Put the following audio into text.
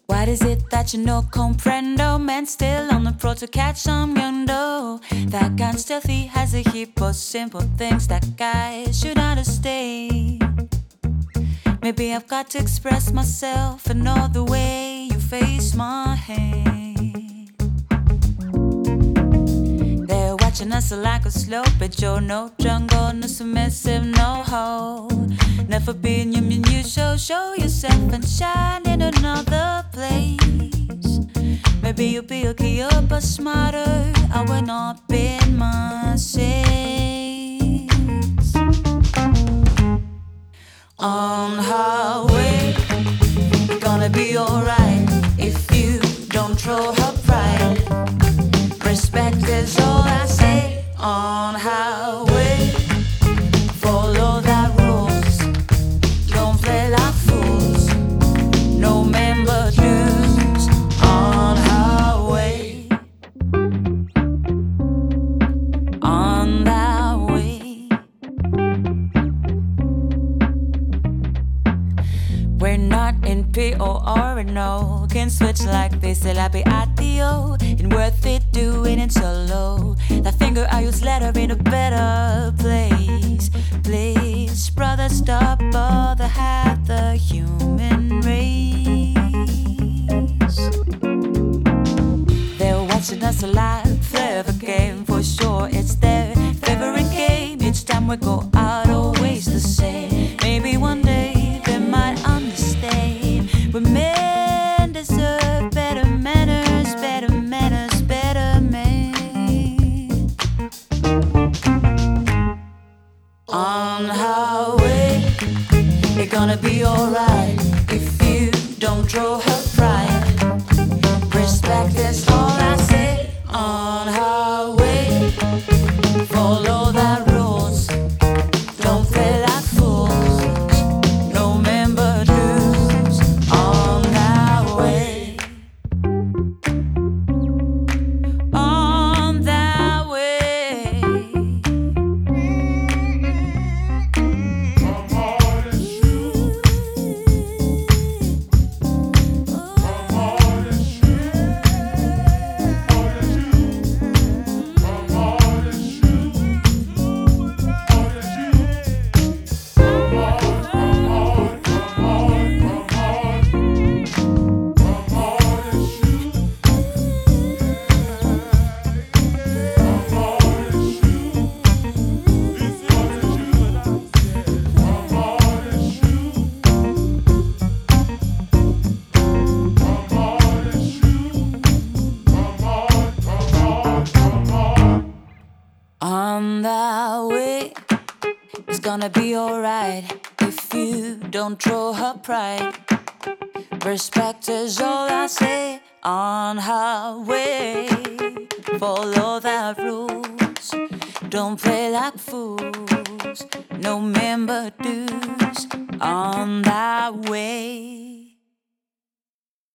What is it that you no comprendo? Man still on the pro to catch some young doe. That gun stealthy has a heap of simple things that guys should understand. Maybe I've got to express myself and know the way you face my hand. They're watching us like a slow bitch, you're no jungle, no submissive, no hoe. Never been you show yourself and shine in another place. Maybe you'll be okay, but smarter. I will not bend my sails. On highway, you're gonna be alright if you don't throw her pride. Respect is all I say. On highway, follow the rules. Don't play like fools. No men but lose. On highway, on that way. We're not in P-O-R, no. Can switch like this, till I be adio. Ain't worth it doing it solo. That finger I use later in a better place. Please, brother, stop all the half the human race. They're watching us alive, clever game for sure. It's their favorite game. Each time we go out, always the same. Maybe one day they might understand. We men deserve better manners, better manners, better men. On highway, you're gonna be alright if you don't throw her pride. Respect is all I say. On highway, follow the rules. Don't play like fools. No men but lose. On that way, on that way. On the way, it's gonna be alright if you don't throw her pride. Respect is all I say. On her way, follow the rules. Don't play like fools. No men but dudes. On that way.